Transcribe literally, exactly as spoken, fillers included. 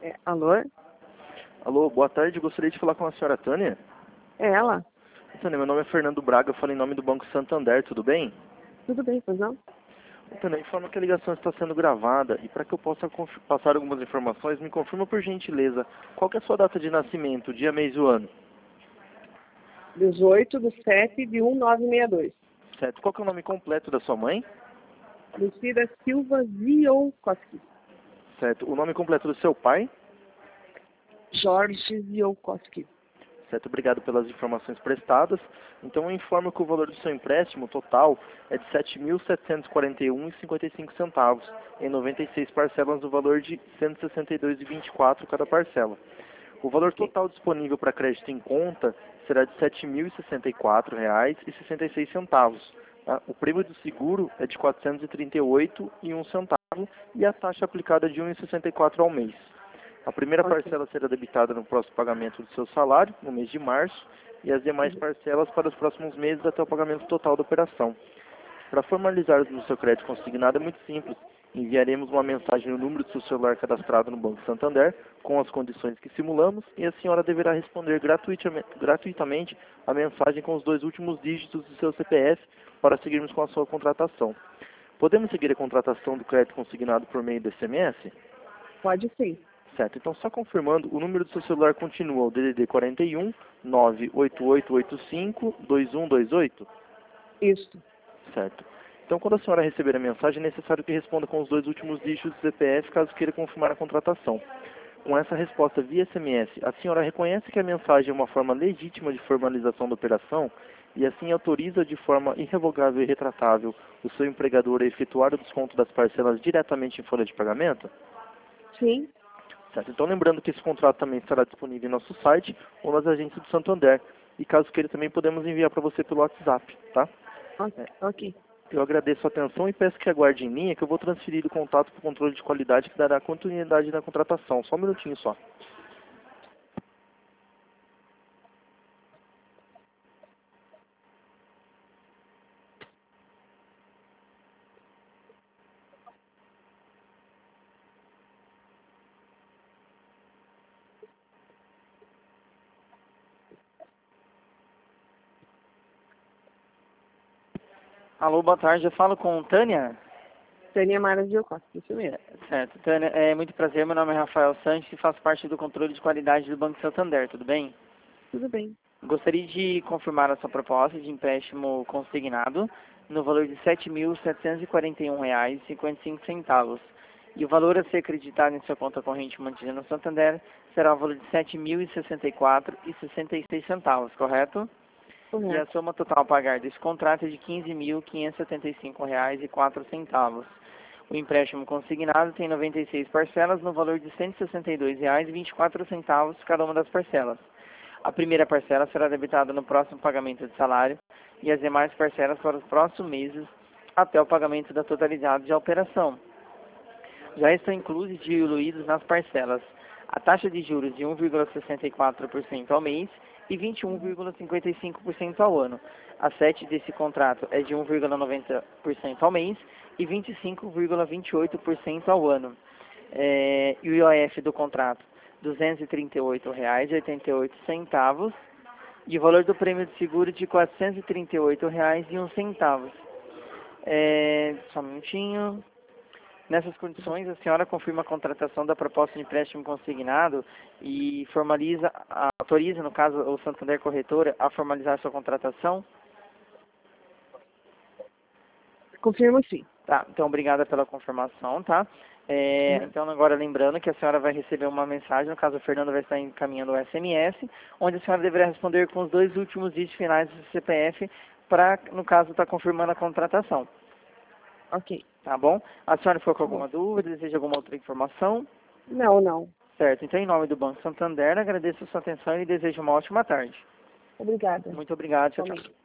É, alô? Alô, boa tarde. Gostaria de falar com a senhora Tânia. É ela? Tânia, meu nome é Fernando Braga, eu falo em nome do Banco Santander, tudo bem? Tudo bem, pois não? Tânia, informa que a ligação está sendo gravada e para que eu possa passar algumas informações, me confirma por gentileza, qual que é a sua data de nascimento, dia, mês e o ano? dezoito de sete de mil novecentos e sessenta e dois. Certo. Qual que é o nome completo da sua mãe? Lucida Silva Ziolkowski. Certo. O nome completo do seu pai? Jorge Ziolkowski. Certo, obrigado pelas informações prestadas. Então eu informo que o valor do seu empréstimo total é de sete mil setecentos e quarenta e um reais e cinquenta e cinco centavos, em noventa e seis parcelas no valor de cento e sessenta e dois reais e vinte e quatro centavos cada parcela. O valor total disponível para crédito em conta será de sete mil e sessenta e quatro reais e sessenta e seis centavos. Tá? O prêmio do seguro é de quatrocentos e trinta e oito reais e um centavo e a taxa aplicada é de um real e sessenta e quatro centavos ao mês. A primeira Ok. parcela será debitada no próximo pagamento do seu salário, no mês de março, e as demais parcelas para os próximos meses até o pagamento total da operação. Para formalizar o seu crédito consignado é muito simples. Enviaremos uma mensagem no número do seu celular cadastrado no Banco Santander, com as condições que simulamos, e a senhora deverá responder gratuitamente, gratuitamente a mensagem com os dois últimos dígitos do seu C P F para seguirmos com a sua contratação. Podemos seguir a contratação do crédito consignado por meio do S M S? Pode sim. Certo, então só confirmando, o número do seu celular continua o D D D quarenta e um, nove oito oito oito cinco, dois um dois oito? Isso. Certo. Então quando a senhora receber a mensagem, é necessário que responda com os dois últimos dígitos do C P F, caso queira confirmar a contratação. Com essa resposta via S M S, a senhora reconhece que a mensagem é uma forma legítima de formalização da operação e assim autoriza de forma irrevogável e retratável o seu empregador a efetuar o desconto das parcelas diretamente em folha de pagamento? Sim. Certo. Então, lembrando que esse contrato também estará disponível em nosso site ou nas agências do Santander. E caso queira, também podemos enviar para você pelo WhatsApp, tá? Ok. ok. Eu agradeço a atenção e peço que aguarde em linha que eu vou transferir o contato para o controle de qualidade que dará continuidade na contratação. Só um minutinho só. Alô, boa tarde. Eu falo com Tânia? Tânia Mara Ziolkowski, isso mesmo. Certo. Tânia, é muito prazer. Meu nome é Rafael Santos e faço parte do controle de qualidade do Banco Santander. Tudo bem? Tudo bem. Gostaria de confirmar a sua proposta de empréstimo consignado no valor de sete mil setecentos e quarenta e um reais e cinquenta e cinco centavos. E o valor a ser acreditado em sua conta corrente mantida no Santander será o valor de sete mil e sessenta e quatro reais e sessenta e seis centavos, correto? Correto. E a soma total a pagar desse contrato é de quinze mil quinhentos e setenta e cinco reais e quatro centavos. O empréstimo consignado tem noventa e seis parcelas no valor de cento e sessenta e dois reais e vinte e quatro centavos cada uma das parcelas. A primeira parcela será debitada no próximo pagamento de salário e as demais parcelas para os próximos meses até o pagamento da totalidade da operação. Já estão inclusos e diluídos nas parcelas a taxa de juros de um vírgula sessenta e quatro por cento ao mês e vinte e um vírgula cinquenta e cinco por cento ao ano. A sete desse contrato é de um vírgula noventa por cento ao mês e vinte e cinco vírgula vinte e oito por cento ao ano. É, e o I O F do contrato, duzentos e trinta e oito reais e oitenta e oito centavos, e o valor do prêmio de seguro de quatrocentos e trinta e oito reais e um centavo. É, só um minutinho. Nessas condições, a senhora confirma a contratação da proposta de empréstimo consignado e formaliza, autoriza, no caso, o Santander Corretora a formalizar sua contratação? Confirmo sim. Tá, então obrigada pela confirmação, tá? É, Uhum. então agora lembrando que a senhora vai receber uma mensagem, no caso a Fernanda vai estar encaminhando o S M S, onde a senhora deverá responder com os dois últimos dígitos finais do C P F para, no caso, estar confirmando a contratação. Ok. Tá bom? A senhora ficou com Tá bom. alguma dúvida, deseja alguma outra informação? Não, não. Certo, então em nome do Banco Santander, agradeço a sua atenção e desejo uma ótima tarde. Obrigada. Muito obrigado, tchau, tchau. Somente.